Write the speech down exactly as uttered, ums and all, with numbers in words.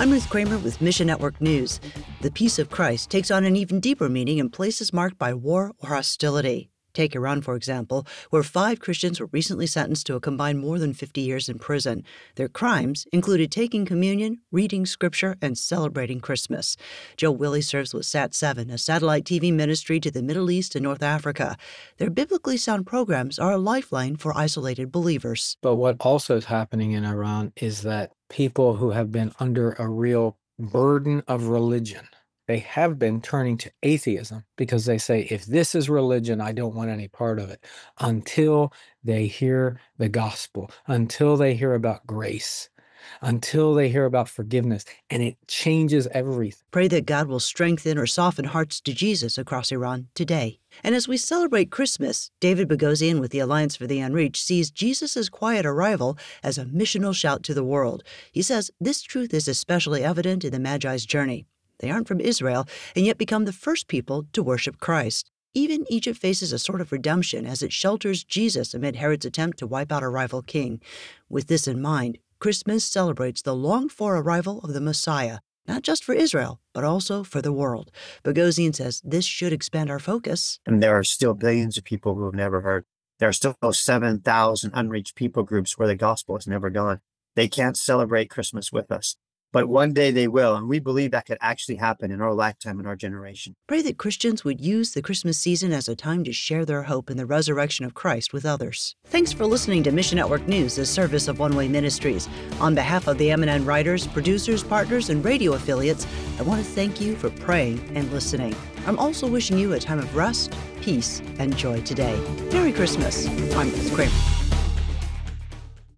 I'm Ruth Kramer with Mission Network News. The peace of Christ takes on an even deeper meaning in places marked by war or hostility. Take Iran, for example, where five Christians were recently sentenced to a combined more than fifty years in prison. Their crimes included taking communion, reading scripture, and celebrating Christmas. Joe Willie serves with Sat seven, a satellite T V ministry to the Middle East and North Africa. Their biblically sound programs are a lifeline for isolated believers. But what also is happening in Iran is that people who have been under a real burden of religion, they have been turning to atheism because they say, if this is religion, I don't want any part of it, until they hear the gospel, until they hear about grace, until they hear about forgiveness, and it changes everything. Pray that God will strengthen or soften hearts to Jesus across Iran today. And as we celebrate Christmas, David Bogosian with the Alliance for the Unreached sees Jesus' quiet arrival as a missional shout to the world. He says this truth is especially evident in the Magi's journey. They aren't from Israel, and yet become the first people to worship Christ. Even Egypt faces a sort of redemption as it shelters Jesus amid Herod's attempt to wipe out a rival king. With this in mind, Christmas celebrates the longed-for arrival of the Messiah, not just for Israel, but also for the world. Bogosian says this should expand our focus. And there are still billions of people who have never heard. There are still seven thousand unreached people groups where the gospel has never gone. They can't celebrate Christmas with us. But one day they will, and we believe that could actually happen in our lifetime, in our generation. Pray that Christians would use the Christmas season as a time to share their hope in the resurrection of Christ with others. Thanks for listening to Mission Network News, a service of One Way Ministries. On behalf of the M N N writers, producers, partners, and radio affiliates, I want to thank you for praying and listening. I'm also wishing you a time of rest, peace, and joy today. Merry Christmas. I'm Ruth Kramer.